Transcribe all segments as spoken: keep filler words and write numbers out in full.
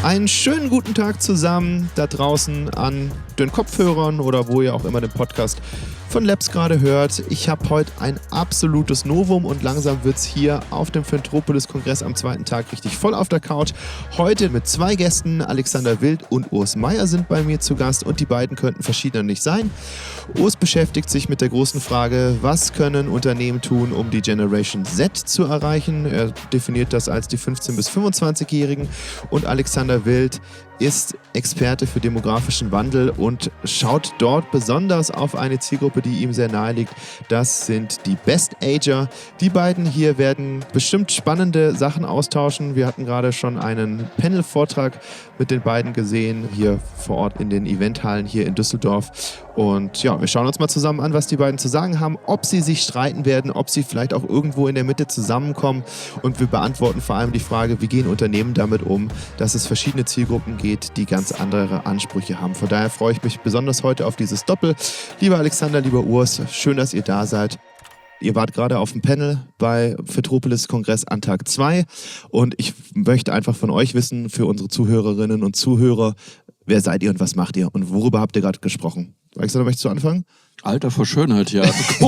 Einen schönen guten Tag zusammen da draußen an den Kopfhörern oder wo ihr auch immer den Podcast von Labs gerade hört. Ich habe heute ein absolutes Novum und langsam wird es hier auf dem Fintropolis-Kongress am zweiten Tag richtig voll auf der Couch. Heute mit zwei Gästen, Alexander Wild und Urs Meier sind bei mir zu Gast und die beiden könnten verschiedener nicht sein. Urs beschäftigt sich mit der großen Frage, was können Unternehmen tun, um die Generation Z zu erreichen. Er definiert das als die fünfzehn- bis fünfundzwanzigjährigen und Alexander Wild ist Experte für demografischen Wandel und schaut dort besonders auf eine Zielgruppe, die ihm sehr nahe liegt. Das sind die Best-Ager. Die beiden hier werden bestimmt spannende Sachen austauschen. Wir hatten gerade schon einen Panel-Vortrag mit den beiden gesehen, hier vor Ort in den Eventhallen hier in Düsseldorf. Und ja, wir schauen uns mal zusammen an, was die beiden zu sagen haben, ob sie sich streiten werden, ob sie vielleicht auch irgendwo in der Mitte zusammenkommen. Und wir beantworten vor allem die Frage, wie gehen Unternehmen damit um, dass es verschiedene Zielgruppen geht, die ganz andere Ansprüche haben. Von daher freue ich mich besonders heute auf dieses Doppel. Lieber Alexander, lieber Urs, schön, dass ihr da seid. Ihr wart gerade auf dem Panel bei Fintropolis-Kongress an Tag zwei und ich möchte einfach von euch wissen, für unsere Zuhörerinnen und Zuhörer, wer seid ihr und was macht ihr und worüber habt ihr gerade gesprochen? Alexander, möchtest du anfangen? Alter vor Schönheit, ja.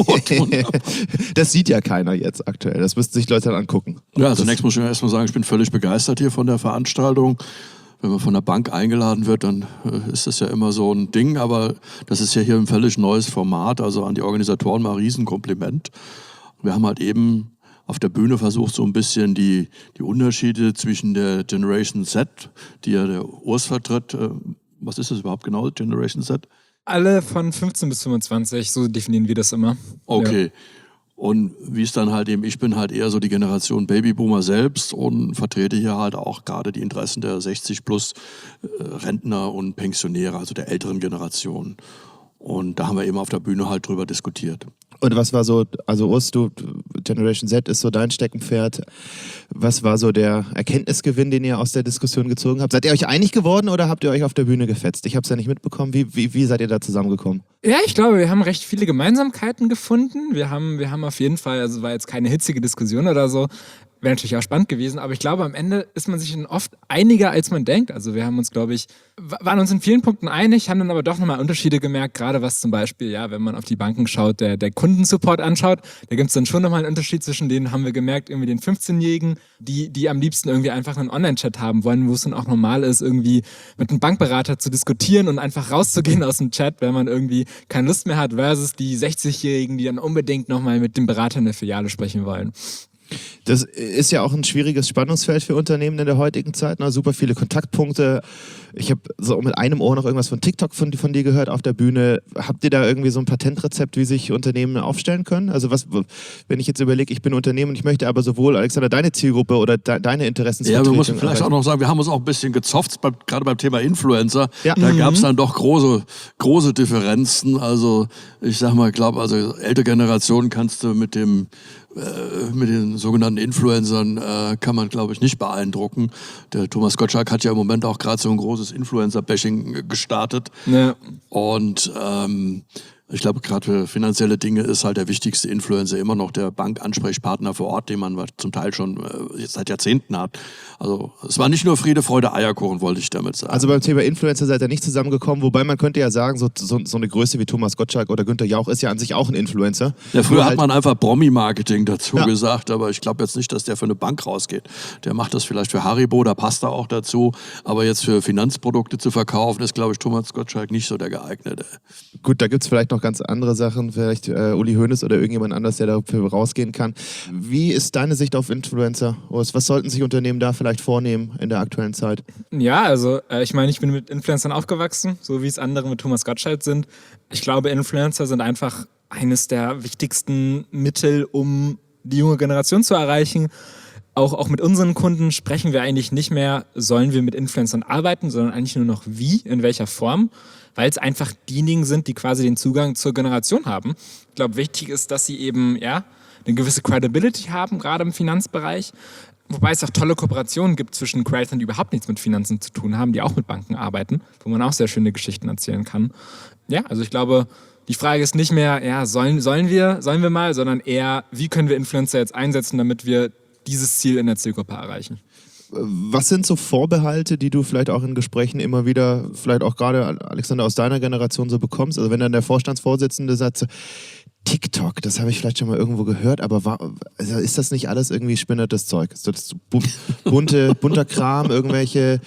Das sieht ja keiner jetzt aktuell, das müssten sich Leute dann angucken. Ja, zunächst muss ich erstmal sagen, ich bin völlig begeistert hier von der Veranstaltung. Wenn man von der Bank eingeladen wird, dann äh, ist das ja immer so ein Ding, aber das ist ja hier ein völlig neues Format, also an die Organisatoren mal ein Riesenkompliment. Wir haben halt eben auf der Bühne versucht, so ein bisschen die, die Unterschiede zwischen der Generation Z, die ja der Urs vertritt, äh, was ist das überhaupt genau, Generation Z? Alle von fünfzehn bis fünfundzwanzig, so definieren wir das immer. Okay. Ja. Und wie es dann halt eben, ich bin halt eher so die Generation Babyboomer selbst und vertrete hier halt auch gerade die Interessen der sechzig plus äh, Rentner und Pensionäre, also der älteren Generation. Und da haben wir eben auf der Bühne halt drüber diskutiert. Und was war so, also Urs, du, Generation Z ist so dein Steckenpferd. Was war so der Erkenntnisgewinn, den ihr aus der Diskussion gezogen habt? Seid ihr euch einig geworden oder habt ihr euch auf der Bühne gefetzt? Ich habe es ja nicht mitbekommen. Wie, wie, wie seid ihr da zusammengekommen? Ja, ich glaube, wir haben recht viele Gemeinsamkeiten gefunden. Wir haben, wir haben auf jeden Fall, also war jetzt keine hitzige Diskussion oder so, wäre natürlich auch spannend gewesen, aber ich glaube, am Ende ist man sich dann oft einiger, als man denkt. Also wir haben uns, glaube ich, waren uns in vielen Punkten einig, haben dann aber doch nochmal Unterschiede gemerkt, gerade was zum Beispiel, ja, wenn man auf die Banken schaut, der, der Kundensupport anschaut, da gibt es dann schon nochmal einen Unterschied zwischen denen, haben wir gemerkt, irgendwie den fünfzehnjährigen, die, die am liebsten irgendwie einfach einen Online-Chat haben wollen, wo es dann auch normal ist, irgendwie mit einem Bankberater zu diskutieren und einfach rauszugehen aus dem Chat, wenn man irgendwie keine Lust mehr hat, versus die sechzigjährigen, die dann unbedingt nochmal mit dem Berater in der Filiale sprechen wollen. Das ist ja auch ein schwieriges Spannungsfeld für Unternehmen in der heutigen Zeit. Ne? Super viele Kontaktpunkte. Ich habe so mit einem Ohr noch irgendwas von TikTok von, von dir gehört auf der Bühne. Habt ihr da irgendwie so ein Patentrezept, wie sich Unternehmen aufstellen können? Also was, wenn ich jetzt überlege, ich bin Unternehmen und ich möchte aber sowohl, Alexander, deine Zielgruppe oder de, deine Interessensvertretung... Ja, wir müssen vielleicht auch noch sagen, wir haben uns auch ein bisschen gezofft, beim, gerade beim Thema Influencer. Ja. Da Mhm. gab es dann doch große, große Differenzen. Also ich sag mal, ich glaube, also ältere Generationen kannst du mit dem mit den sogenannten Influencern äh, kann man, glaube ich, nicht beeindrucken. Der Thomas Gottschalk hat ja im Moment auch gerade so ein großes Influencer-Bashing gestartet. Ja. Und ähm, ich glaube, gerade für finanzielle Dinge ist halt der wichtigste Influencer immer noch der Bankansprechpartner vor Ort, den man zum Teil schon äh, jetzt seit Jahrzehnten hat. Also es war nicht nur Friede, Freude, Eierkuchen, wollte ich damit sagen. Also beim Thema Influencer seid ihr nicht zusammengekommen, wobei man könnte ja sagen, so, so, so eine Größe wie Thomas Gottschalk oder Günther Jauch ist ja an sich auch ein Influencer. Ja, früher hat halt man einfach Promi-Marketing dazu ja. gesagt, aber ich glaube jetzt nicht, dass der für eine Bank rausgeht. Der macht das vielleicht für Haribo, da passt er auch dazu, aber jetzt für Finanzprodukte zu verkaufen, ist, glaube ich, Thomas Gottschalk nicht so der geeignete. Gut, da gibt es vielleicht noch ganz andere Sachen, vielleicht äh, Uli Hoeneß oder irgendjemand anders, der dafür rausgehen kann. Wie ist deine Sicht auf Influencer? Was sollten sich Unternehmen da vielleicht vornehmen in der aktuellen Zeit? Ja, also äh, ich meine, ich bin mit Influencern aufgewachsen, so wie es andere mit Thomas Gottschalk sind. Ich glaube, Influencer sind einfach eines der wichtigsten Mittel, um die junge Generation zu erreichen. Auch, auch mit unseren Kunden sprechen wir eigentlich nicht mehr, sollen wir mit Influencern arbeiten, sondern eigentlich nur noch wie, in welcher Form, weil es einfach diejenigen sind, die quasi den Zugang zur Generation haben. Ich glaube, wichtig ist, dass sie eben ja eine gewisse Credibility haben, gerade im Finanzbereich. Wobei es auch tolle Kooperationen gibt zwischen Creators, die überhaupt nichts mit Finanzen zu tun haben, die auch mit Banken arbeiten, wo man auch sehr schöne Geschichten erzählen kann. Ja, also ich glaube, die Frage ist nicht mehr, ja, sollen, sollen wir, sollen wir mal, sondern eher, wie können wir Influencer jetzt einsetzen, damit wir dieses Ziel in der Zielgruppe erreichen. Was sind so Vorbehalte, die du vielleicht auch in Gesprächen immer wieder, vielleicht auch gerade, Alexander, aus deiner Generation so bekommst? Also wenn dann der Vorstandsvorsitzende sagt, so, TikTok, das habe ich vielleicht schon mal irgendwo gehört, aber war, also ist das nicht alles irgendwie spinnertes Zeug? Ist das so bu- bunte, bunter Kram, irgendwelche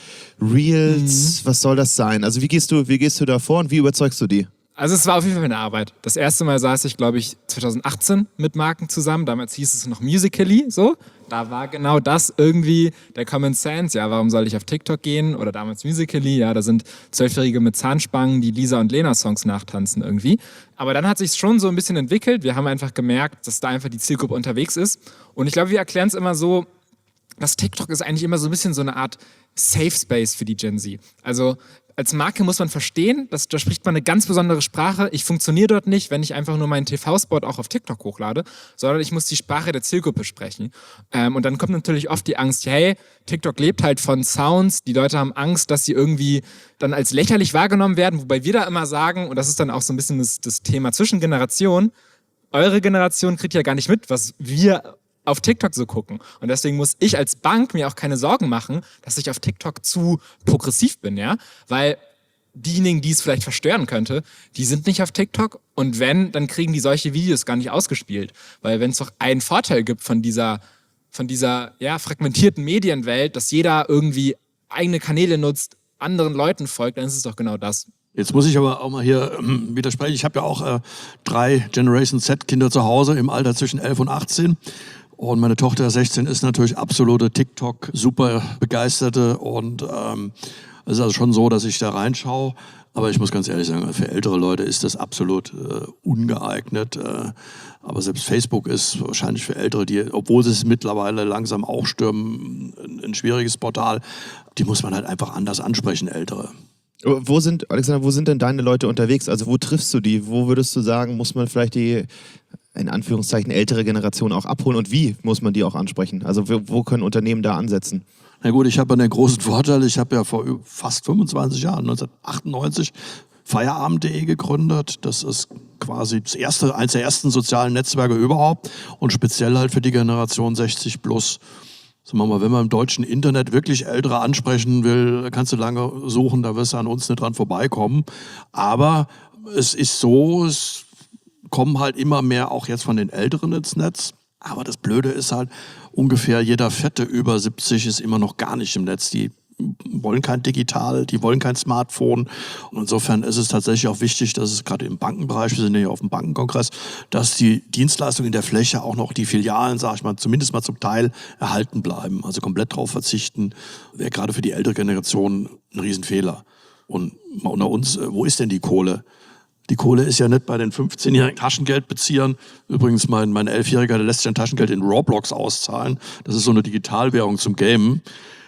Reels, was soll das sein? Also wie gehst du, wie gehst du da vor und wie überzeugst du die? Also es war auf jeden Fall eine Arbeit. Das erste Mal saß ich, glaube ich, zwanzig achtzehn mit Marken zusammen. Damals hieß es noch Musical.ly, so. Da war genau das irgendwie der Common Sense. Ja, warum soll ich auf TikTok gehen? Oder damals Musical.ly, ja, da sind Zwölfjährige mit Zahnspangen, die Lisa und Lena Songs nachtanzen irgendwie. Aber dann hat sich schon so ein bisschen entwickelt. Wir haben einfach gemerkt, dass da einfach die Zielgruppe unterwegs ist. Und ich glaube, wir erklären es immer so, dass TikTok ist eigentlich immer so ein bisschen so eine Art Safe Space für die Gen Z. Also als Marke muss man verstehen, dass, da spricht man eine ganz besondere Sprache. Ich funktioniere dort nicht, wenn ich einfach nur meinen T V-Spot auch auf TikTok hochlade, sondern ich muss die Sprache der Zielgruppe sprechen. Ähm, und dann kommt natürlich oft die Angst, hey, TikTok lebt halt von Sounds, die Leute haben Angst, dass sie irgendwie dann als lächerlich wahrgenommen werden, wobei wir da immer sagen, und das ist dann auch so ein bisschen das, das Thema zwischen Generationen, eure Generation kriegt ja gar nicht mit, was wir auf TikTok so gucken. Und deswegen muss ich als Bank mir auch keine Sorgen machen, dass ich auf TikTok zu progressiv bin, ja? Weil diejenigen, die es vielleicht verstören könnte, die sind nicht auf TikTok. Und wenn, dann kriegen die solche Videos gar nicht ausgespielt. Weil wenn es doch einen Vorteil gibt von dieser, von dieser ja, fragmentierten Medienwelt, dass jeder irgendwie eigene Kanäle nutzt, anderen Leuten folgt, dann ist es doch genau das. Jetzt muss ich aber auch mal hier ähm, widersprechen. Ich habe ja auch äh, drei Generation Z-Kinder zu Hause im Alter zwischen elf und achtzehn. Und meine Tochter sechzehn ist natürlich absolute TikTok, super begeisterte. Und ähm, es ist also schon so, dass ich da reinschaue. Aber ich muss ganz ehrlich sagen, für ältere Leute ist das absolut äh, ungeeignet. Äh, aber selbst Facebook ist wahrscheinlich für Ältere, die, obwohl sie es mittlerweile langsam auch stürmen, ein, ein schwieriges Portal. Die muss man halt einfach anders ansprechen, Ältere. Wo sind, Alexander, wo sind denn deine Leute unterwegs? Also wo triffst du die? Wo würdest du sagen, muss man vielleicht die, in Anführungszeichen, ältere Generation auch abholen? Und wie muss man die auch ansprechen? Also wo, wo können Unternehmen da ansetzen? Na gut, ich habe einen großen Vorteil. Ich habe ja vor fast fünfundzwanzig Jahren, neunzehnhundertachtundneunzig, Feierabend punkt de gegründet. Das ist quasi das erste, eines der ersten sozialen Netzwerke überhaupt und speziell halt für die Generation sechzig plus. Sagen wir mal, wenn man im deutschen Internet wirklich Ältere ansprechen will, kannst du lange suchen, da wirst du an uns nicht dran vorbeikommen. Aber es ist so, es kommen halt immer mehr auch jetzt von den Älteren ins Netz. Aber das Blöde ist halt, ungefähr jeder Vierte über siebzig ist immer noch gar nicht im Netz. Die wollen kein Digital, die wollen kein Smartphone. Und insofern ist es tatsächlich auch wichtig, dass es gerade im Bankenbereich, wir sind ja hier auf dem Bankenkongress, dass die Dienstleistungen in der Fläche, auch noch die Filialen, sag ich mal, zumindest mal zum Teil erhalten bleiben. Also komplett drauf verzichten, wäre gerade für die ältere Generation ein Riesenfehler. Und mal unter uns, wo ist denn die Kohle? Die Kohle ist ja nicht bei den fünfzehnjährigen Taschengeldbeziehern. Übrigens, mein, mein Elfjähriger, der lässt sich ein Taschengeld in Roblox auszahlen. Das ist so eine Digitalwährung zum Gamen.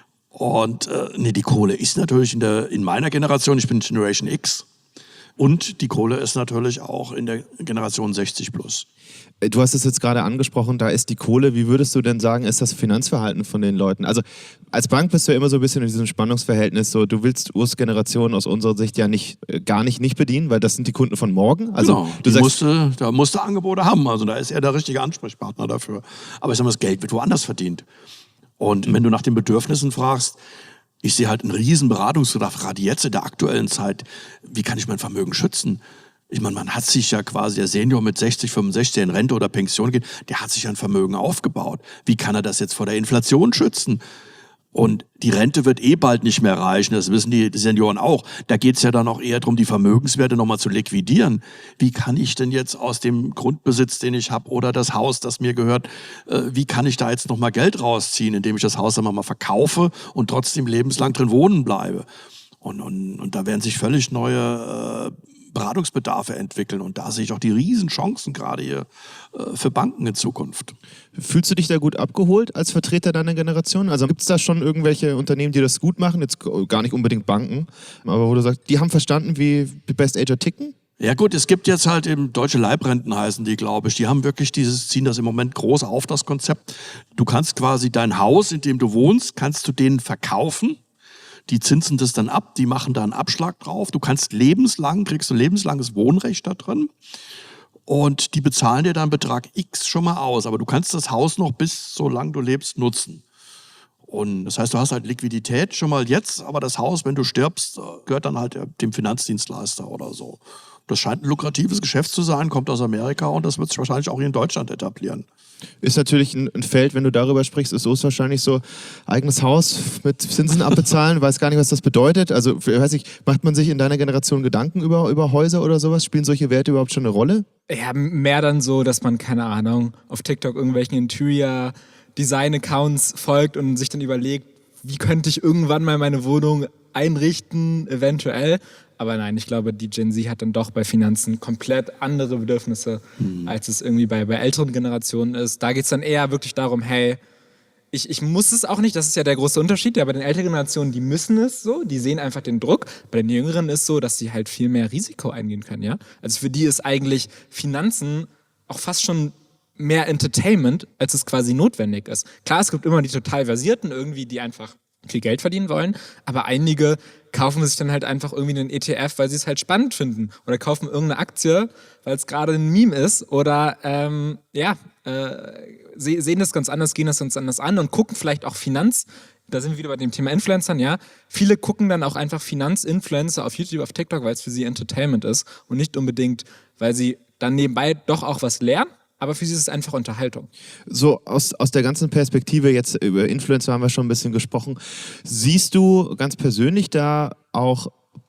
Und äh, nee, die Kohle ist natürlich in, der, in meiner Generation, ich bin Generation X, und die Kohle ist natürlich auch in der Generation sechzig plus. Du hast es jetzt gerade angesprochen, da ist die Kohle. Wie würdest du denn sagen, ist das Finanzverhalten von den Leuten? Also als Bank bist du ja immer so ein bisschen in diesem Spannungsverhältnis. So, du willst U S-Generationen aus unserer Sicht ja nicht, äh, gar nicht, nicht bedienen, weil das sind die Kunden von morgen. Also, genau, du sagst, musste, da musste Angebote haben. Also da ist er der richtige Ansprechpartner dafür. Aber ich sag mal, das Geld wird woanders verdient. Und wenn du nach den Bedürfnissen fragst, ich sehe halt einen riesen Beratungsbedarf, gerade jetzt in der aktuellen Zeit. Wie kann ich mein Vermögen schützen? Ich meine, man hat sich ja quasi, der Senior mit sechzig, fünfundsechzig, der in Rente oder Pension geht, der hat sich ein Vermögen aufgebaut. Wie kann er das jetzt vor der Inflation schützen? Und die Rente wird eh bald nicht mehr reichen, das wissen die Senioren auch. Da geht's ja dann auch eher darum, die Vermögenswerte nochmal zu liquidieren. Wie kann ich denn jetzt aus dem Grundbesitz, den ich habe, oder das Haus, das mir gehört, äh, wie kann ich da jetzt nochmal Geld rausziehen, indem ich das Haus dann mal verkaufe und trotzdem lebenslang drin wohnen bleibe? Und, und, und da werden sich völlig neue äh, Beratungsbedarfe entwickeln. Und da sehe ich auch die Riesenchancen gerade hier äh, für Banken in Zukunft. Fühlst du dich da gut abgeholt als Vertreter deiner Generation? Also gibt es da schon irgendwelche Unternehmen, die das gut machen? Jetzt gar nicht unbedingt Banken, aber wo du sagst, die haben verstanden, wie die Best Ager ticken? Ja gut, es gibt jetzt halt eben deutsche Leibrenten heißen die, glaube ich. Die haben wirklich dieses, ziehen das im Moment groß auf, das Konzept. Du kannst quasi dein Haus, in dem du wohnst, kannst du denen verkaufen. Die zinsen das dann ab, die machen da einen Abschlag drauf. Du kannst lebenslang, kriegst du lebenslanges Wohnrecht da drin. Und die bezahlen dir dann Betrag X schon mal aus. Aber du kannst das Haus noch bis, solange du lebst, nutzen. Und das heißt, du hast halt Liquidität schon mal jetzt, aber das Haus, wenn du stirbst, gehört dann halt dem Finanzdienstleister oder so. Das scheint ein lukratives Geschäft zu sein, kommt aus Amerika und das wird sich wahrscheinlich auch hier in Deutschland etablieren. Ist natürlich ein, ein Feld, wenn du darüber sprichst, ist so ist wahrscheinlich so, eigenes Haus mit Zinsen abbezahlen, weiß gar nicht, was das bedeutet. Also, weiß ich, macht man sich in deiner Generation Gedanken über, über Häuser oder sowas? Spielen solche Werte überhaupt schon eine Rolle? Ja, mehr dann so, dass man, keine Ahnung, auf TikTok irgendwelchen Interior-Design-Accounts folgt und sich dann überlegt, wie könnte ich irgendwann mal meine Wohnung einrichten, eventuell. Aber nein, ich glaube, die Gen Z hat dann doch bei Finanzen komplett andere Bedürfnisse, mhm. als es irgendwie bei, bei älteren Generationen ist. Da geht es dann eher wirklich darum, hey, ich, ich muss es auch nicht, das ist ja der große Unterschied. Ja, bei den älteren Generationen, die müssen es so, die sehen einfach den Druck. Bei den Jüngeren ist so, dass sie halt viel mehr Risiko eingehen können. Ja? Also für die ist eigentlich Finanzen auch fast schon mehr Entertainment, als es quasi notwendig ist. Klar, es gibt immer die total Versierten irgendwie, die einfach viel Geld verdienen wollen, aber einige kaufen sich dann halt einfach irgendwie einen E T F, weil sie es halt spannend finden oder kaufen irgendeine Aktie, weil es gerade ein Meme ist oder ähm, ja, äh, se- sehen das ganz anders, gehen das ganz anders an und gucken vielleicht auch Finanz, da sind wir wieder bei dem Thema Influencern, ja, viele gucken dann auch einfach Finanzinfluencer auf YouTube, auf TikTok, weil es für sie Entertainment ist und nicht unbedingt, weil sie dann nebenbei doch auch was lernen. Aber für sie ist es einfach Unterhaltung. So aus, aus der ganzen Perspektive, jetzt über Influencer haben wir schon ein bisschen gesprochen, siehst du ganz persönlich da auch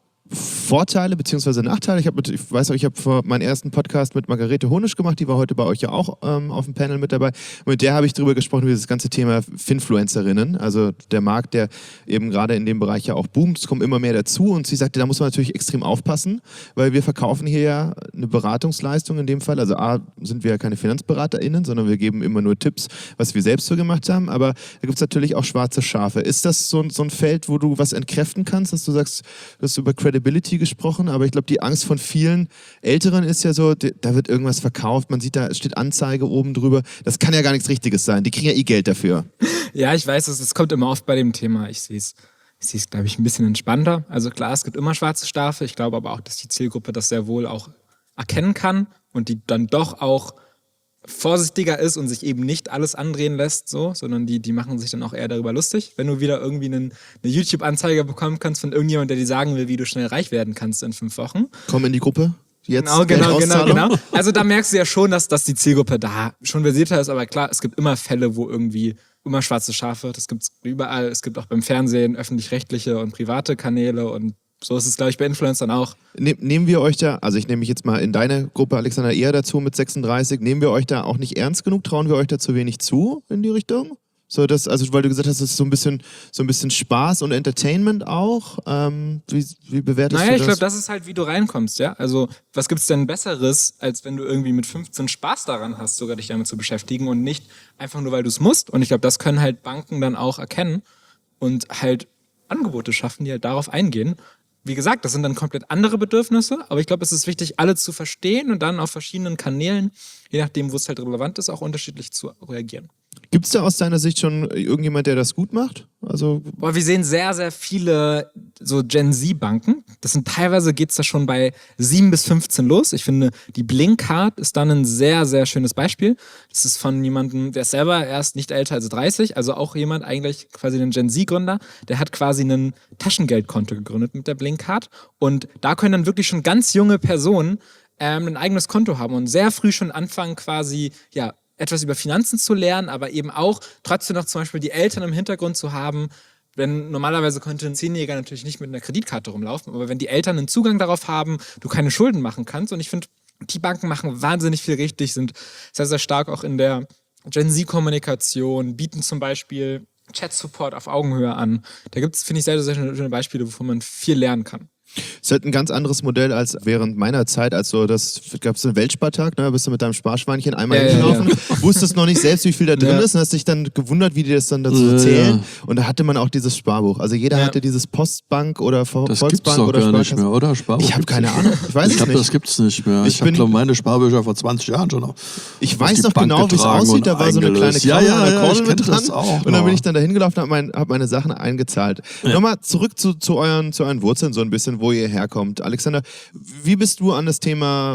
Vorteile bzw. Nachteile? Ich, hab mit, ich weiß auch, ich habe vor meinen ersten Podcast mit Margarete Honisch gemacht, die war heute bei euch ja auch ähm, auf dem Panel mit dabei. Und mit der habe ich darüber gesprochen, über das ganze Thema Finfluencerinnen, also der Markt, der eben gerade in dem Bereich ja auch boomt. Es kommen immer mehr dazu und sie sagte, da muss man natürlich extrem aufpassen, weil wir verkaufen hier ja eine Beratungsleistung in dem Fall. Also A, sind wir ja keine FinanzberaterInnen, sondern wir geben immer nur Tipps, was wir selbst so gemacht haben, aber da gibt es natürlich auch schwarze Schafe. Ist das so, so ein Feld, wo du was entkräften kannst, dass du sagst, du hast über Credibility gesprochen, aber ich glaube, die Angst von vielen Älteren ist ja so, da wird irgendwas verkauft, man sieht, da steht Anzeige oben drüber. Das kann ja gar nichts Richtiges sein. Die kriegen ja eh Geld dafür. Ja, ich weiß, es kommt immer oft bei dem Thema. Ich sehe es, ich sehe es, glaube ich, ein bisschen entspannter. Also klar, es gibt immer schwarze Schafe. Ich glaube aber auch, dass die Zielgruppe das sehr wohl auch erkennen kann und die dann doch auch vorsichtiger ist und sich eben nicht alles andrehen lässt, so, sondern die, die machen sich dann auch eher darüber lustig. Wenn du wieder irgendwie einen, eine YouTube-Anzeige bekommen kannst von irgendjemandem, der dir sagen will, wie du schnell reich werden kannst in fünf Wochen. Komm in die Gruppe. Jetzt genau, genau, genau, genau. Also da merkst du ja schon, dass, dass die Zielgruppe da schon versierter ist, aber klar, es gibt immer Fälle, wo irgendwie immer schwarze Schafe, das gibt es überall, es gibt auch beim Fernsehen öffentlich-rechtliche und private Kanäle und so ist es, glaube ich, bei Influencern auch. Ne- nehmen wir euch da, also ich nehme mich jetzt mal in deine Gruppe, Alexander, eher dazu mit sechsunddreißig, nehmen wir euch da auch nicht ernst genug? Trauen wir euch da zu wenig zu in die Richtung? So, das, also weil du gesagt hast, es ist so ein bisschen, so ein bisschen Spaß und Entertainment auch. Ähm, wie, wie bewertest naja, du das? ich glaube, das ist halt, wie du reinkommst, ja. Also, was gibt's denn Besseres, als wenn du irgendwie mit fünfzehn Spaß daran hast, sogar dich damit zu beschäftigen und nicht einfach nur, weil du es musst. Und ich glaube, das können halt Banken dann auch erkennen und halt Angebote schaffen, die halt darauf eingehen. Wie gesagt, das sind dann komplett andere Bedürfnisse, aber ich glaube, es ist wichtig, alle zu verstehen und dann auf verschiedenen Kanälen, je nachdem, wo es halt relevant ist, auch unterschiedlich zu reagieren. Gibt es da aus deiner Sicht schon irgendjemand, der das gut macht? Also Boah, wir sehen sehr, sehr viele so Gen Z-Banken. Das sind teilweise geht's da schon bei sieben bis fünfzehn los. Ich finde, die Blinkcard ist dann ein sehr, sehr schönes Beispiel. Das ist von jemandem, der ist selber erst nicht älter als dreißig, also auch jemand, eigentlich quasi ein Gen Z-Gründer, der hat quasi ein Taschengeldkonto gegründet mit der Blinkcard. Und da können dann wirklich schon ganz junge Personen ähm, ein eigenes Konto haben und sehr früh schon anfangen, quasi, ja, etwas über Finanzen zu lernen, aber eben auch trotzdem noch zum Beispiel die Eltern im Hintergrund zu haben. Denn normalerweise könnte ein Zehnjähriger natürlich nicht mit einer Kreditkarte rumlaufen, aber wenn die Eltern einen Zugang darauf haben, du keine Schulden machen kannst. Und ich finde, die Banken machen wahnsinnig viel richtig, sind sehr, sehr stark auch in der Gen Z-Kommunikation, bieten zum Beispiel Chat-Support auf Augenhöhe an. Da gibt es, finde ich, sehr, sehr schöne Beispiele, wovon man viel lernen kann. Es ist halt ein ganz anderes Modell als während meiner Zeit, als so das, gab es einen Weltspartag, ne, bist du mit deinem Sparschweinchen einmal Ja, hingelaufen, ja, wusstest noch nicht selbst, wie viel da drin Ja. ist und hast dich dann gewundert, wie die das dann dazu Ja, zählen. ja. Und da hatte man auch dieses Sparbuch. Also jeder Ja. hatte dieses Postbank oder Vo- Das gibt's Volksbank doch oder gar nicht Sparkasse. mehr, oder? Sparbuch Ich habe gibt's keine nicht Ahnung. mehr. Ich weiß Ich es glaube, nicht. das gibt's nicht mehr. Ich Ich, habe, bin- glaube meine Sparbücher vor zwanzig Jahren schon noch. Ich auf weiß die noch Bank genau, wie es getragen aussieht. und Da war so eine kleine eingelöst. Karte Ja, an ja, der ja, Kordel ich mit kenn dran. das auch Und dann noch. bin ich dann da hingelaufen und habe mein, hab meine Sachen eingezahlt. Nochmal zurück zu, zu, euren, zu euren Wurzeln so ein bisschen, wo ihr herkommt. Alexander, wie bist du an das Thema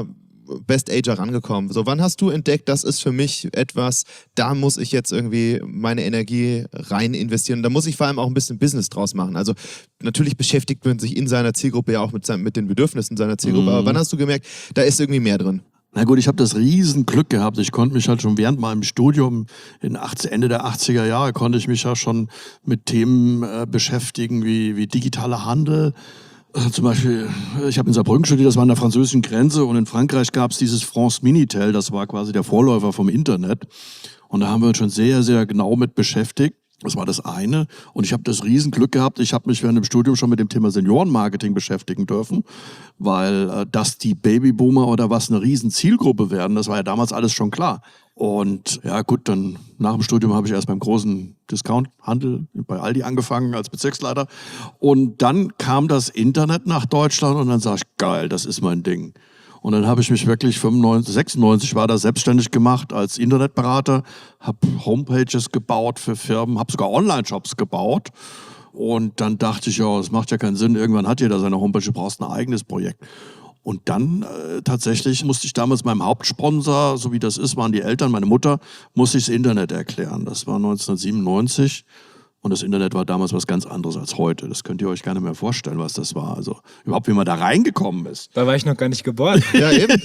Best Ager rangekommen? So, wann hast du entdeckt, das ist für mich etwas, da muss ich jetzt irgendwie meine Energie rein investieren. Da muss ich vor allem auch ein bisschen Business draus machen. Also natürlich beschäftigt man sich in seiner Zielgruppe ja auch mit, seinem, mit den Bedürfnissen seiner Zielgruppe. Mhm. Aber wann hast du gemerkt, da ist irgendwie mehr drin? Na gut, ich habe das riesen Glück gehabt. Ich konnte mich halt schon während meinem Studium in achtzig, Ende der achtziger Jahre konnte ich mich ja schon mit Themen äh, beschäftigen wie, wie digitaler Handel. Äh, zum Beispiel, ich habe in Saarbrücken studiert, das war an der französischen Grenze, und in Frankreich gab es dieses France Minitel, das war quasi der Vorläufer vom Internet. Und da haben wir uns schon sehr, sehr genau mit beschäftigt. Das war das eine. Und ich habe das Riesenglück gehabt, ich habe mich während dem Studium schon mit dem Thema Seniorenmarketing beschäftigen dürfen, weil äh, dass die Babyboomer oder was eine riesen Zielgruppe werden, das war ja damals alles schon klar. Und ja gut, dann nach dem Studium habe ich erst beim großen Discount-Handel bei Aldi angefangen als Bezirksleiter. Und dann kam das Internet nach Deutschland und dann sag ich, geil, das ist mein Ding. Und dann habe ich mich wirklich fünfundneunzig, sechsundneunzig war da selbstständig gemacht als Internetberater, habe Homepages gebaut für Firmen, habe sogar Online-Shops gebaut. Und dann dachte ich, ja, das macht ja keinen Sinn, irgendwann hat jeder seine Homepage, du brauchst ein eigenes Projekt. Und dann äh, tatsächlich musste ich damals meinem Hauptsponsor, so wie das ist, waren die Eltern, meine Mutter, musste ich das Internet erklären. Das war neunzehnhundertsiebenundneunzig. Und das Internet war damals was ganz anderes als heute. Das könnt ihr euch gar nicht mehr vorstellen, was das war. Also überhaupt, wie man da reingekommen ist. Da war ich noch gar nicht geboren. Ja, eben.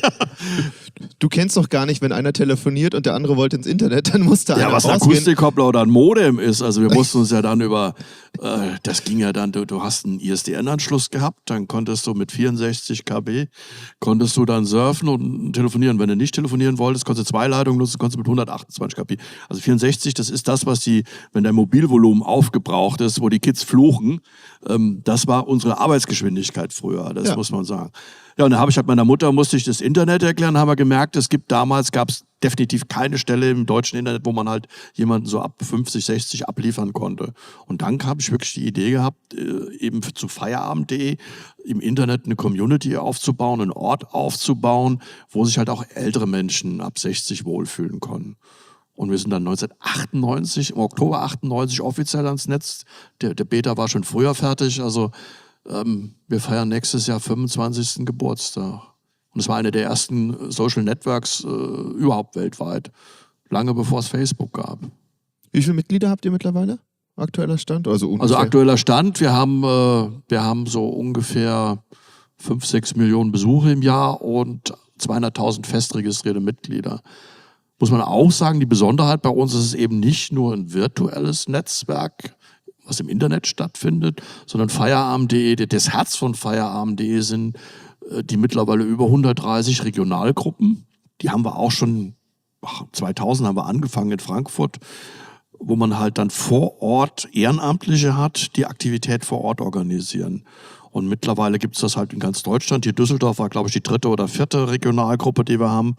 Du kennst doch gar nicht, wenn einer telefoniert und der andere wollte ins Internet, dann musste einer Ja, was ein rausgehen. Akustikkoppler oder ein Modem ist. Also wir mussten uns ja dann über, äh, das ging ja dann, du, du hast einen I S D N-Anschluss gehabt, dann konntest du mit vierundsechzig Kilobyte, konntest du dann surfen und telefonieren. Wenn du nicht telefonieren wolltest, konntest du zwei Leitungen nutzen, konntest du mit hundertachtundzwanzig Kilobyte. Also vierundsechzig, das ist das, was die, wenn dein Mobilvolumen aufgebraucht ist, wo die Kids fluchen, ähm, das war unsere Arbeitsgeschwindigkeit früher, das ja. muss man sagen. Ja, und dann habe ich halt meiner Mutter, musste ich das Internet erklären, haben wir gemerkt, es gibt damals, gab es definitiv keine Stelle im deutschen Internet, wo man halt jemanden so ab fünfzig, sechzig abliefern konnte. Und dann habe ich wirklich die Idee gehabt, eben zu feierabend punkt de im Internet eine Community aufzubauen, einen Ort aufzubauen, wo sich halt auch ältere Menschen ab sechzig wohlfühlen konnten. Und wir sind dann neunzehnhundertachtundneunzig, im Oktober achtundneunzig offiziell ans Netz. Der, der Beta war schon früher fertig, also ähm, wir feiern nächstes Jahr fünfundzwanzigsten Geburtstag. Und es war eine der ersten Social Networks äh, überhaupt weltweit, lange bevor es Facebook gab. Wie viele Mitglieder habt ihr mittlerweile? Aktueller Stand? Also, ungefähr. also aktueller Stand, wir haben, äh, wir haben so ungefähr fünf, sechs Millionen Besuche im Jahr und zweihunderttausend fest registrierte Mitglieder. Muss man auch sagen, die Besonderheit bei uns ist es eben nicht nur ein virtuelles Netzwerk, was im Internet stattfindet, sondern feierabend punkt de, das Herz von feierabend punkt de sind äh, die mittlerweile über hundertdreißig Regionalgruppen. Die haben wir auch schon, ach, zweitausend haben wir angefangen in Frankfurt, wo man halt dann vor Ort Ehrenamtliche hat, die Aktivität vor Ort organisieren. Und mittlerweile gibt es das halt in ganz Deutschland. Hier Düsseldorf war, glaube ich, die dritte oder vierte Regionalgruppe, die wir haben.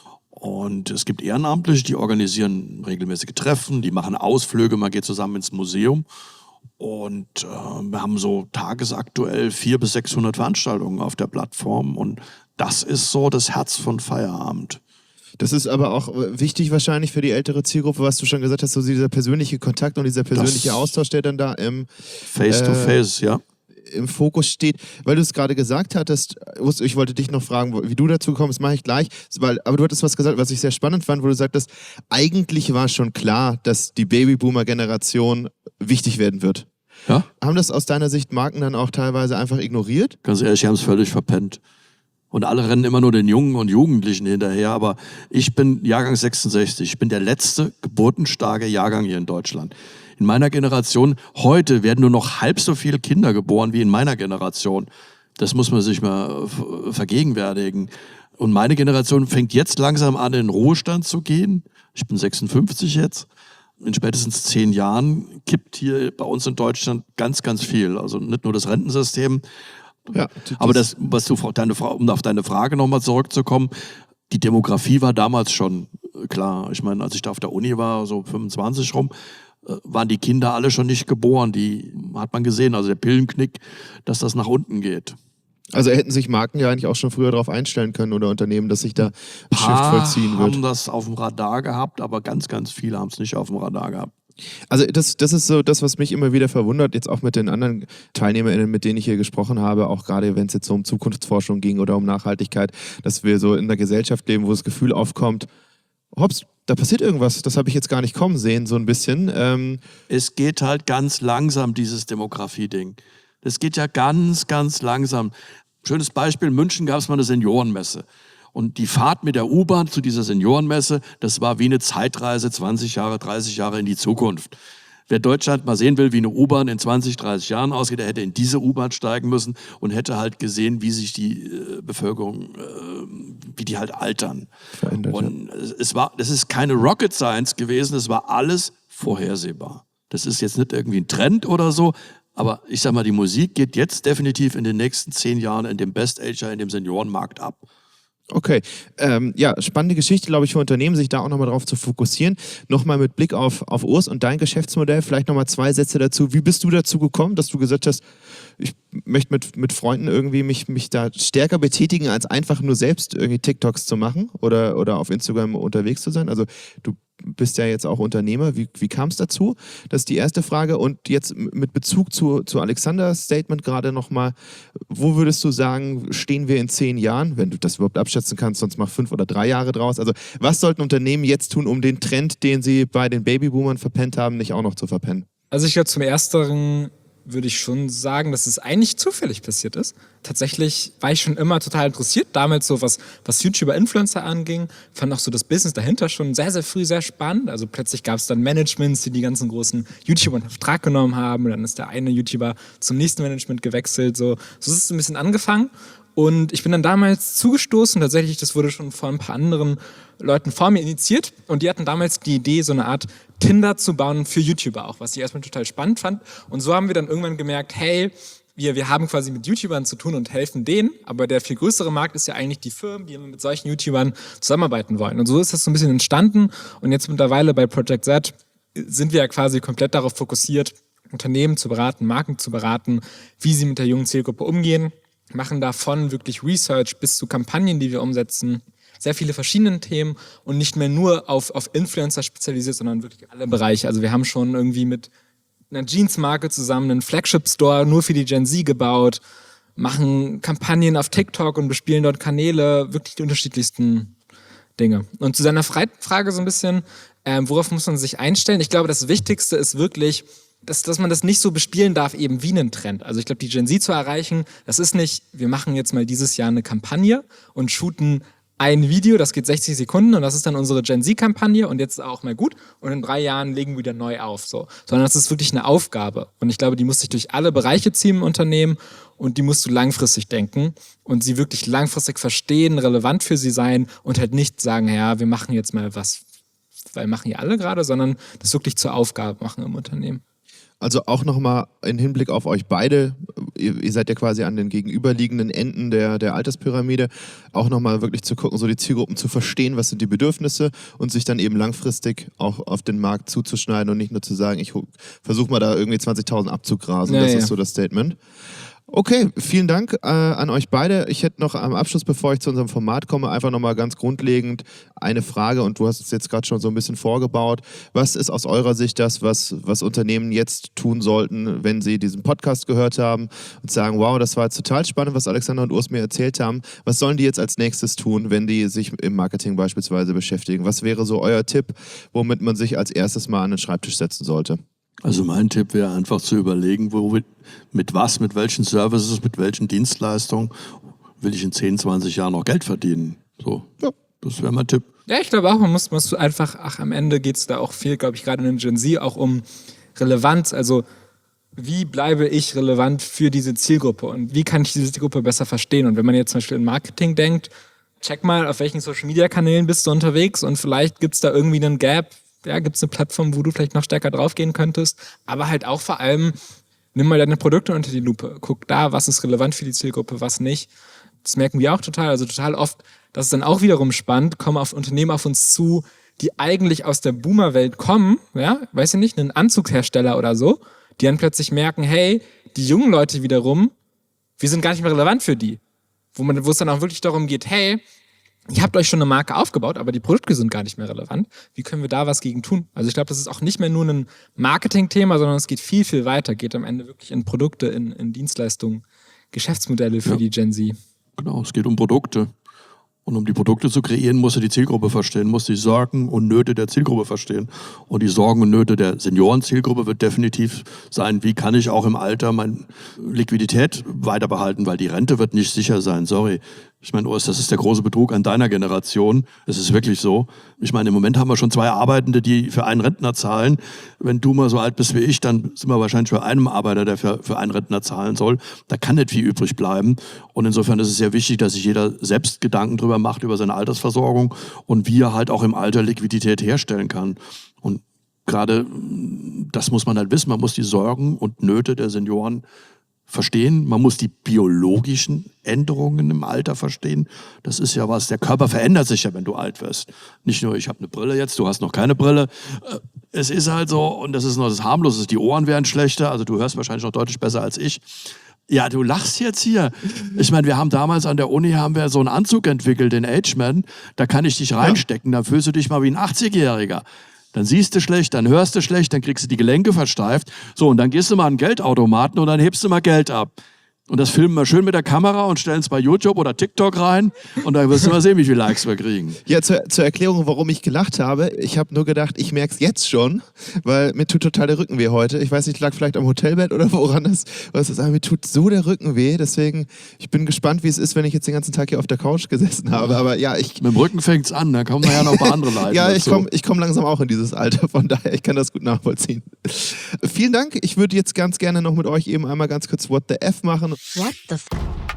Und es gibt Ehrenamtliche, die organisieren regelmäßige Treffen, die machen Ausflüge, man geht zusammen ins Museum. Und äh, wir haben so tagesaktuell vierhundert bis sechshundert Veranstaltungen auf der Plattform. Und das ist so das Herz von Feierabend. Das ist aber auch wichtig wahrscheinlich für die ältere Zielgruppe, was du schon gesagt hast, so dieser persönliche Kontakt und dieser persönliche das Austausch, der dann da im Face-to-Face, äh, ja. im Fokus steht, weil du es gerade gesagt hattest, ich wollte dich noch fragen, wie du dazu kommst, mache ich gleich, weil, aber du hattest was gesagt, was ich sehr spannend fand, wo du sagtest, eigentlich war schon klar, dass die Babyboomer-Generation wichtig werden wird. Ja? Haben das aus deiner Sicht Marken dann auch teilweise einfach ignoriert? Ganz ehrlich, die haben es völlig verpennt. Und alle rennen immer nur den Jungen und Jugendlichen hinterher, aber ich bin Jahrgang sechsundsechzig, ich bin der letzte geburtenstarke Jahrgang hier in Deutschland. In meiner Generation, heute werden nur noch halb so viele Kinder geboren wie in meiner Generation. Das muss man sich mal vergegenwärtigen. Und meine Generation fängt jetzt langsam an, in den Ruhestand zu gehen. Ich bin sechsundfünfzig jetzt. In spätestens zehn Jahren kippt hier bei uns in Deutschland ganz, ganz viel. Also nicht nur das Rentensystem. Ja, das aber das, was du, deine, um auf deine Frage nochmal zurückzukommen, die Demografie war damals schon klar. Ich meine, als ich da auf der Uni war, so fünfundzwanzig rum, waren die Kinder alle schon nicht geboren. Die hat man gesehen, also der Pillenknick, dass das nach unten geht. Also hätten sich Marken ja eigentlich auch schon früher darauf einstellen können oder Unternehmen, dass sich da ein Shift vollziehen wird. Haben das auf dem Radar gehabt, aber ganz, ganz viele haben es nicht auf dem Radar gehabt. Also das, das ist so das, was mich immer wieder verwundert, jetzt auch mit den anderen TeilnehmerInnen, mit denen ich hier gesprochen habe, auch gerade wenn es jetzt so um Zukunftsforschung ging oder um Nachhaltigkeit, dass wir so in einer Gesellschaft leben, wo das Gefühl aufkommt, hops, da passiert irgendwas, das habe ich jetzt gar nicht kommen sehen, so ein bisschen. Ähm Es geht halt ganz langsam, dieses Demografie-Ding. Das geht ja ganz, ganz langsam. Schönes Beispiel, in München gab es mal eine Seniorenmesse. Und die Fahrt mit der U-Bahn zu dieser Seniorenmesse, das war wie eine Zeitreise zwanzig Jahre, dreißig Jahre in die Zukunft. Wer Deutschland mal sehen will, wie eine U-Bahn in zwanzig, dreißig Jahren ausgeht, der hätte in diese U-Bahn steigen müssen und hätte halt gesehen, wie sich die äh, Bevölkerung, äh, wie die halt altern. Verändert, und ja. es war, das ist keine Rocket Science gewesen, es war alles vorhersehbar. Das ist jetzt nicht irgendwie ein Trend oder so, aber ich sag mal, die Musik geht jetzt definitiv in den nächsten zehn Jahren in dem Best-Ager, in dem Seniorenmarkt ab. Okay, ähm, ja, spannende Geschichte, glaube ich, für Unternehmen, sich da auch nochmal drauf zu fokussieren. Nochmal mit Blick auf, auf Urs und dein Geschäftsmodell, vielleicht nochmal zwei Sätze dazu. Wie bist du dazu gekommen, dass du gesagt hast, ich möchte mit, mit Freunden irgendwie mich, mich da stärker betätigen, als einfach nur selbst irgendwie TikToks zu machen oder, oder auf Instagram unterwegs zu sein? Also du bist ja jetzt auch Unternehmer. Wie, wie kam es dazu? Das ist die erste Frage. Und jetzt mit Bezug zu, zu Alexanders Statement gerade nochmal, wo würdest du sagen, stehen wir in zehn Jahren, wenn du das überhaupt abschätzen kannst, sonst mach fünf oder drei Jahre draus. Also was sollten Unternehmen jetzt tun, um den Trend, den sie bei den Babyboomern verpennt haben, nicht auch noch zu verpennen? Also ich glaube, zum Ersteren würde ich schon sagen, dass es eigentlich zufällig passiert ist. Tatsächlich war ich schon immer total interessiert, damals so, was, was YouTuber-Influencer anging, fand auch so das Business dahinter schon sehr, sehr früh sehr spannend. Also plötzlich gab es dann Managements, die die ganzen großen YouTuber in Auftrag genommen haben und dann ist der eine YouTuber zum nächsten Management gewechselt. So, so ist es ein bisschen angefangen. Und ich bin dann damals zugestoßen, tatsächlich, das wurde schon von ein paar anderen Leuten vor mir initiiert und die hatten damals die Idee, so eine Art Tinder zu bauen für YouTuber auch, was ich erstmal total spannend fand. Und so haben wir dann irgendwann gemerkt, hey, wir, wir haben quasi mit YouTubern zu tun und helfen denen, aber der viel größere Markt ist ja eigentlich die Firmen, die mit solchen YouTubern zusammenarbeiten wollen. Und so ist das so ein bisschen entstanden und jetzt mittlerweile bei Project Z sind wir ja quasi komplett darauf fokussiert, Unternehmen zu beraten, Marken zu beraten, wie sie mit der jungen Zielgruppe umgehen, machen davon wirklich Research bis zu Kampagnen, die wir umsetzen, sehr viele verschiedene Themen und nicht mehr nur auf, auf Influencer spezialisiert, sondern wirklich alle Bereiche. Also wir haben schon irgendwie mit einer Jeans-Marke zusammen einen Flagship-Store nur für die Gen Z gebaut, machen Kampagnen auf TikTok und bespielen dort Kanäle, wirklich die unterschiedlichsten Dinge. Und zu seiner Frage so ein bisschen, ähm, worauf muss man sich einstellen? Ich glaube, das Wichtigste ist wirklich, Dass, dass man das nicht so bespielen darf, eben wie einen Trend. Also ich glaube, die Gen Z zu erreichen, das ist nicht, wir machen jetzt mal dieses Jahr eine Kampagne und shooten ein Video, das geht sechzig Sekunden und das ist dann unsere Gen Z-Kampagne und jetzt ist auch mal gut und in drei Jahren legen wir wieder neu auf. So. Sondern das ist wirklich eine Aufgabe. Und ich glaube, die muss sich durch alle Bereiche ziehen im Unternehmen und die musst du langfristig denken und sie wirklich langfristig verstehen, relevant für sie sein und halt nicht sagen, ja, wir machen jetzt mal was, weil machen ja alle gerade, sondern das wirklich zur Aufgabe machen im Unternehmen. Also auch nochmal in Hinblick auf euch beide, ihr, ihr seid ja quasi an den gegenüberliegenden Enden der, der Alterspyramide, auch nochmal wirklich zu gucken, so die Zielgruppen zu verstehen, was sind die Bedürfnisse und sich dann eben langfristig auch auf den Markt zuzuschneiden und nicht nur zu sagen, ich versuche mal da irgendwie zwanzigtausend abzugrasen, ja, das ja. ist so das Statement. Okay, vielen Dank äh, an euch beide. Ich hätte noch am Abschluss, bevor ich zu unserem Format komme, einfach nochmal ganz grundlegend eine Frage und du hast es jetzt gerade schon so ein bisschen vorgebaut. Was ist aus eurer Sicht das, was, was Unternehmen jetzt tun sollten, wenn sie diesen Podcast gehört haben und sagen, wow, das war jetzt total spannend, was Alexander und Urs mir erzählt haben. Was sollen die jetzt als nächstes tun, wenn die sich im Marketing beispielsweise beschäftigen? Was wäre so euer Tipp, womit man sich als erstes mal an den Schreibtisch setzen sollte? Also mein Tipp wäre einfach zu überlegen, wo, mit was, mit welchen Services, mit welchen Dienstleistungen will ich in zehn, zwanzig Jahren noch Geld verdienen. So, ja. Das wäre mein Tipp. Ja, ich glaube auch, man muss, muss einfach, ach, am Ende geht es da auch viel, glaube ich, gerade in den Gen Z auch um Relevanz. Also wie bleibe ich relevant für diese Zielgruppe und wie kann ich diese Zielgruppe besser verstehen? Und wenn man jetzt zum Beispiel in Marketing denkt, check mal, auf welchen Social-Media-Kanälen bist du unterwegs und vielleicht gibt es da irgendwie einen Gap. Ja, gibt es eine Plattform, wo du vielleicht noch stärker draufgehen könntest, aber halt auch vor allem, nimm mal deine Produkte unter die Lupe, guck da, was ist relevant für die Zielgruppe, was nicht. Das merken wir auch total, also total oft, das ist dann auch wiederum spannend, kommen auf Unternehmen auf uns zu, die eigentlich aus der Boomer-Welt kommen, ja, weiß ich nicht, einen Anzugshersteller oder so, die dann plötzlich merken, hey, die jungen Leute wiederum, wir sind gar nicht mehr relevant für die. Wo man, wo es dann auch wirklich darum geht, hey, ihr habt euch schon eine Marke aufgebaut, aber die Produkte sind gar nicht mehr relevant. Wie können wir da was gegen tun? Also ich glaube, das ist auch nicht mehr nur ein Marketing-Thema, sondern es geht viel, viel weiter. Geht am Ende wirklich in Produkte, in, in Dienstleistungen, Geschäftsmodelle für ja. die Gen Z. Genau, es geht um Produkte. Und um die Produkte zu kreieren, musst du die Zielgruppe verstehen, musst die Sorgen und Nöte der Zielgruppe verstehen. Und die Sorgen und Nöte der Seniorenzielgruppe wird definitiv sein, wie kann ich auch im Alter meine Liquidität weiter behalten, weil die Rente wird nicht sicher sein, sorry. Ich meine, Urs, das ist der große Betrug an deiner Generation. Es ist wirklich so. Ich meine, im Moment haben wir schon zwei Arbeitende, die für einen Rentner zahlen. Wenn du mal so alt bist wie ich, dann sind wir wahrscheinlich für einen Arbeiter, der für, für einen Rentner zahlen soll. Da kann nicht viel übrig bleiben. Und insofern ist es sehr wichtig, dass sich jeder selbst Gedanken drüber macht, über seine Altersversorgung und wie er halt auch im Alter Liquidität herstellen kann. Und gerade das muss man halt wissen. Man muss die Sorgen und Nöte der Senioren verstehen. Man muss die biologischen Änderungen im Alter verstehen. Das ist ja was, der Körper verändert sich ja, wenn du alt wirst. Nicht nur, ich habe eine Brille jetzt, du hast noch keine Brille. Es ist halt so, und das ist noch das Harmlose, die Ohren werden schlechter, also du hörst wahrscheinlich noch deutlich besser als ich. Ja, du lachst jetzt hier. Ich meine, wir haben damals an der Uni haben wir so einen Anzug entwickelt, den Ageman. Da kann ich dich reinstecken, da fühlst du dich mal wie ein achtzigjähriger. Dann siehst du schlecht, dann hörst du schlecht, dann kriegst du die Gelenke versteift. So, und dann gehst du mal an den Geldautomaten und dann hebst du mal Geld ab. Und das filmen wir schön mit der Kamera und stellen es bei YouTube oder TikTok rein. Und dann wirst du mal sehen, wie viele Likes wir kriegen. Ja, zur, zur Erklärung, warum ich gelacht habe. Ich habe nur gedacht, ich merke es jetzt schon, weil mir tut total der Rücken weh heute. Ich weiß nicht, lag vielleicht am Hotelbett oder woran das was ist. Aber mir tut so der Rücken weh. Deswegen, ich bin gespannt, wie es ist, wenn ich jetzt den ganzen Tag hier auf der Couch gesessen habe. Aber ja, ich... Mit dem Rücken fängt es an, da kommen wir ja noch ein paar andere Leiden. Ja, ich komme ich komm langsam auch in dieses Alter. Von daher, ich kann das gut nachvollziehen. Vielen Dank. Ich würde jetzt ganz gerne noch mit euch eben einmal ganz kurz What the F machen. What the f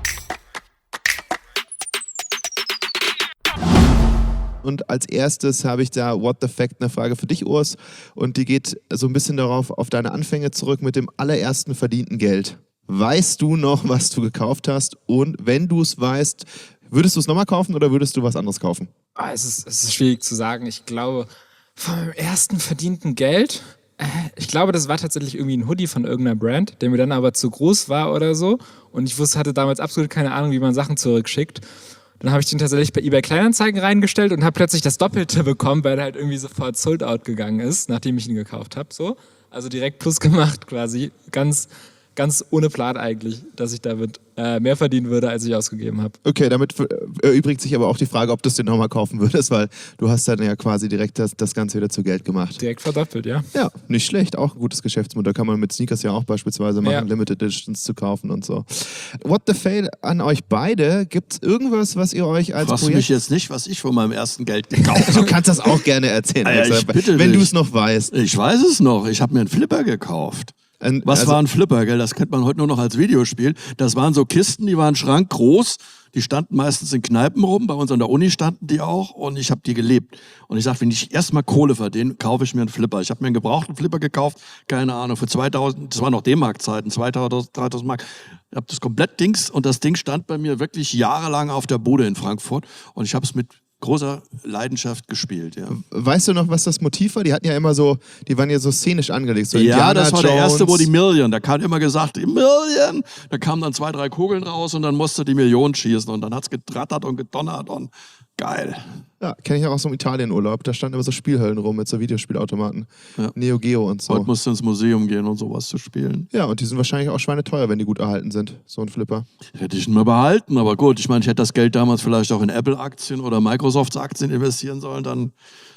Und als erstes habe ich da What the Fact, eine Frage für dich, Urs. Und die geht so ein bisschen darauf, auf deine Anfänge zurück mit dem allerersten verdienten Geld. Weißt du noch, was du gekauft hast? Und wenn du es weißt, würdest du es nochmal kaufen oder würdest du was anderes kaufen? Ah, es ist, es ist schwierig zu sagen. Ich glaube, von meinem ersten verdienten Geld, äh, ich glaube, das war tatsächlich irgendwie ein Hoodie von irgendeiner Brand, der mir dann aber zu groß war oder so. Und ich wusste, hatte damals absolut keine Ahnung, wie man Sachen zurückschickt. Dann habe ich den tatsächlich bei eBay Kleinanzeigen reingestellt und habe plötzlich das Doppelte bekommen, weil er halt irgendwie sofort sold out gegangen ist, nachdem ich ihn gekauft habe. So. Also direkt plus gemacht quasi. Ganz, ganz ohne Plan eigentlich, dass ich damit äh, mehr verdienen würde, als ich ausgegeben habe. Okay, damit erübrigt sich aber auch die Frage, ob du es dir nochmal kaufen würdest, weil du hast dann ja quasi direkt das, das Ganze wieder zu Geld gemacht. Direkt verdoppelt, ja. Ja, nicht schlecht. Auch ein gutes Geschäftsmodell. Kann man mit Sneakers ja auch beispielsweise machen, Ja. Limited Editions zu kaufen und so. What the fail an euch beide? Gibt es irgendwas, was ihr euch als Fragst du Projekt... mich jetzt nicht, was ich von meinem ersten Geld gekauft Du habe? kannst das auch gerne erzählen, Ah ja, Alexa, ich bitte wenn dich. du es noch weißt. Ich weiß es noch. Ich habe mir einen Flipper gekauft. Ein- Was also- war ein Flipper, gell? Das kennt man heute nur noch als Videospiel. Das waren so Kisten, die waren schrankgroß. Die standen meistens in Kneipen rum. Bei uns an der Uni standen die auch. Und ich habe die gelebt. Und ich sagte, wenn ich erstmal Kohle verdiene, kaufe ich mir einen Flipper. Ich habe mir einen gebrauchten Flipper gekauft. Keine Ahnung, für zweitausend, das waren noch D-Mark-Zeiten, zweitausend, dreitausend Mark. Ich habe das komplett Dings. Und das Ding stand bei mir wirklich jahrelang auf der Bude in Frankfurt. Und ich habe es mit großer Leidenschaft gespielt, ja. Weißt du noch, was das Motiv war? Die hatten ja immer so, die waren ja so szenisch angelegt. So Ja, Indiana das war der Jones. erste, wo die Million, da kam immer gesagt, die Million. Da kamen dann zwei, drei Kugeln raus und dann musste die Million schießen und dann hat's getrattert und gedonnert und geil. Ja, kenne ich auch aus dem Italienurlaub. Da standen immer so Spielhöllen rum mit so Videospielautomaten. Ja. Neo Geo und so. Heute musst du ins Museum gehen und sowas zu spielen. Ja, und die sind wahrscheinlich auch schweineteuer, wenn die gut erhalten sind. So ein Flipper. Hätte ich ihn mal behalten, aber gut, ich meine, ich hätte das Geld damals vielleicht auch in Apple-Aktien oder Microsoft-Aktien investieren sollen, dann...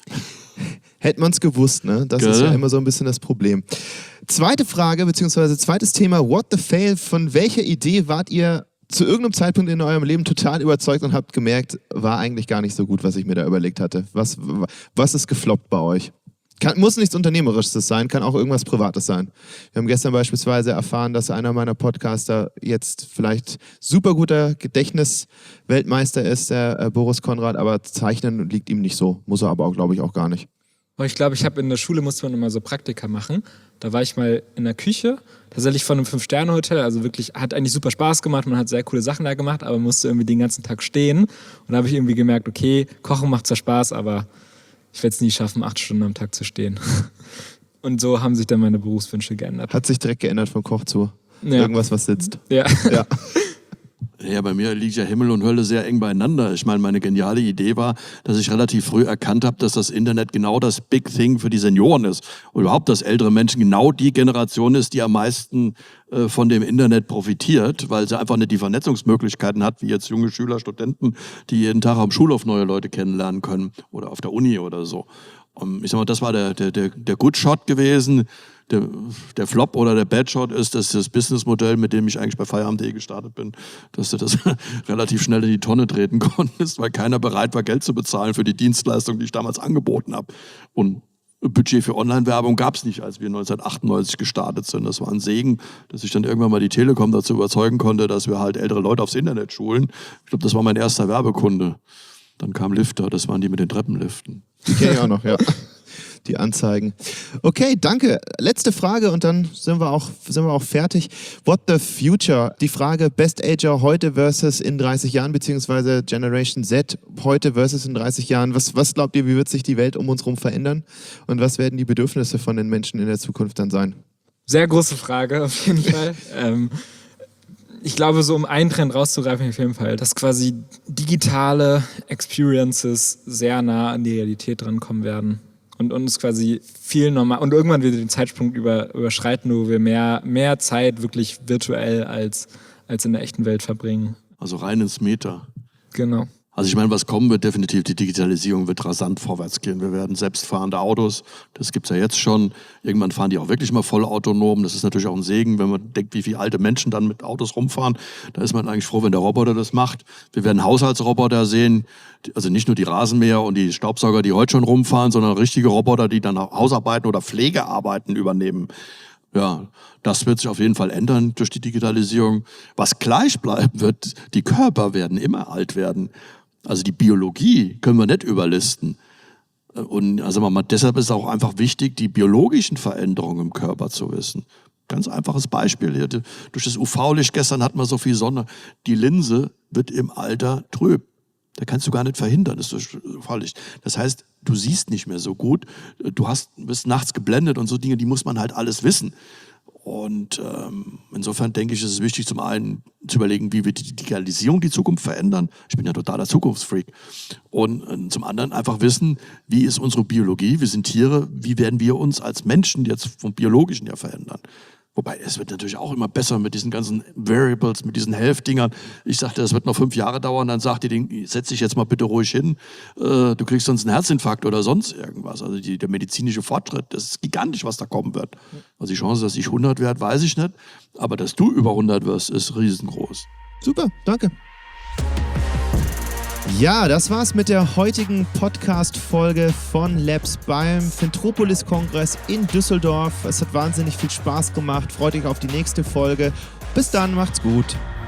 Hätte man es gewusst, ne? Das Gell? ist ja immer so ein bisschen das Problem. Zweite Frage, beziehungsweise zweites Thema. What the fail? Von welcher Idee wart ihr zu irgendeinem Zeitpunkt in eurem Leben total überzeugt und habt gemerkt, war eigentlich gar nicht so gut, was ich mir da überlegt hatte? Was, was ist gefloppt bei euch? Kann, muss nichts Unternehmerisches sein, kann auch irgendwas Privates sein. Wir haben gestern beispielsweise erfahren, dass einer meiner Podcaster jetzt vielleicht super guter Gedächtnisweltmeister ist, der äh, Boris Konrad, aber Zeichnen liegt ihm nicht so. Muss er aber auch, glaube ich, auch gar nicht. Aber ich glaube, ich habe in der Schule, musste man immer so Praktika machen. Da war ich mal in der Küche, tatsächlich von einem Fünf-Sterne-Hotel. Also wirklich, hat eigentlich super Spaß gemacht. Man hat sehr coole Sachen da gemacht, aber musste irgendwie den ganzen Tag stehen. Und da habe ich irgendwie gemerkt, okay, Kochen macht zwar Spaß, aber ich werde es nie schaffen, acht Stunden am Tag zu stehen. Und so haben sich dann meine Berufswünsche geändert. Hat sich direkt geändert vom Koch zu Ja. irgendwas, was sitzt. Ja. Ja. Ja, bei mir liegt ja Himmel und Hölle sehr eng beieinander. Ich meine, meine geniale Idee war, dass ich relativ früh erkannt habe, dass das Internet genau das Big Thing für die Senioren ist. Und überhaupt, dass ältere Menschen genau die Generation ist, die am meisten äh, von dem Internet profitiert, weil sie einfach nicht die Vernetzungsmöglichkeiten hat, wie jetzt junge Schüler, Studenten, die jeden Tag am Schulhof neue Leute kennenlernen können oder auf der Uni oder so. Und ich sag mal, das war der, der, der, der Good Shot gewesen. Der, der Flop oder der Bad Shot ist, dass das Businessmodell, mit dem ich eigentlich bei Feierabend punkt de gestartet bin, dass du das relativ schnell in die Tonne treten konntest, weil keiner bereit war, Geld zu bezahlen für die Dienstleistung, die ich damals angeboten habe. Und Budget für Online-Werbung gab es nicht, als wir neunzehnhundertachtundneunzig gestartet sind. Das war ein Segen, dass ich dann irgendwann mal die Telekom dazu überzeugen konnte, dass wir halt ältere Leute aufs Internet schulen. Ich glaube, das war mein erster Werbekunde. Dann kam Lifter, das waren die mit den Treppenliften. Die kenne ich auch noch, ja. Die Anzeigen. Okay, danke. Letzte Frage und dann sind wir auch, sind wir auch fertig. What the future? Die Frage Best Ager heute versus in dreißig Jahren, beziehungsweise Generation Z heute versus in dreißig Jahren. Was, was glaubt ihr, wie wird sich die Welt um uns herum verändern? Und was werden die Bedürfnisse von den Menschen in der Zukunft dann sein? Sehr große Frage, auf jeden Fall. ähm, ich glaube, so um einen Trend rauszugreifen, auf jeden Fall, dass quasi digitale Experiences sehr nah an die Realität drankommen werden. Und uns quasi viel normal und irgendwann wieder den Zeitpunkt über, überschreiten, wo wir mehr, mehr Zeit wirklich virtuell als, als in der echten Welt verbringen. Also rein ins Meta. Genau. Also ich meine, was kommen wird, definitiv die Digitalisierung wird rasant vorwärts gehen. Wir werden selbstfahrende Autos, das gibt's ja jetzt schon. Irgendwann fahren die auch wirklich mal voll autonom. Das ist natürlich auch ein Segen, wenn man denkt, wie viele alte Menschen dann mit Autos rumfahren. Da ist man eigentlich froh, wenn der Roboter das macht. Wir werden Haushaltsroboter sehen, also nicht nur die Rasenmäher und die Staubsauger, die heute schon rumfahren, sondern richtige Roboter, die dann Hausarbeiten oder Pflegearbeiten übernehmen. Ja, das wird sich auf jeden Fall ändern durch die Digitalisierung. Was gleich bleiben wird, die Körper werden immer alt werden. Also die Biologie können wir nicht überlisten. Und also mal, deshalb ist es auch einfach wichtig, die biologischen Veränderungen im Körper zu wissen. Ganz einfaches Beispiel hier. Durch das U V-Licht gestern hatten wir so viel Sonne. Die Linse wird im Alter trüb. Da kannst du gar nicht verhindern, das ist U V-Licht. Das heißt, du siehst nicht mehr so gut. Du hast, bist nachts geblendet und so Dinge, die muss man halt alles wissen. Und ähm, insofern denke ich, ist es wichtig, zum einen zu überlegen, wie wird die Digitalisierung die Zukunft verändern. Ich bin ja totaler Zukunftsfreak. Und äh, zum anderen einfach wissen, wie ist unsere Biologie, wir sind Tiere, wie werden wir uns als Menschen jetzt vom Biologischen her verändern. Wobei, es wird natürlich auch immer besser mit diesen ganzen Variables, mit diesen Health-Dingern. Ich sagte, das wird noch fünf Jahre dauern, dann sagt die, setz dich jetzt mal bitte ruhig hin, äh, du kriegst sonst einen Herzinfarkt oder sonst irgendwas. Also die, der medizinische Fortschritt, das ist gigantisch, was da kommen wird. Also die Chance, dass ich hundert werde, weiß ich nicht, aber dass du über hundert wirst, ist riesengroß. Super, danke. Ja, das war's mit der heutigen Podcast-Folge von Labs beim Fintropolis-Kongress in Düsseldorf. Es hat wahnsinnig viel Spaß gemacht. Freut euch auf die nächste Folge. Bis dann, macht's gut.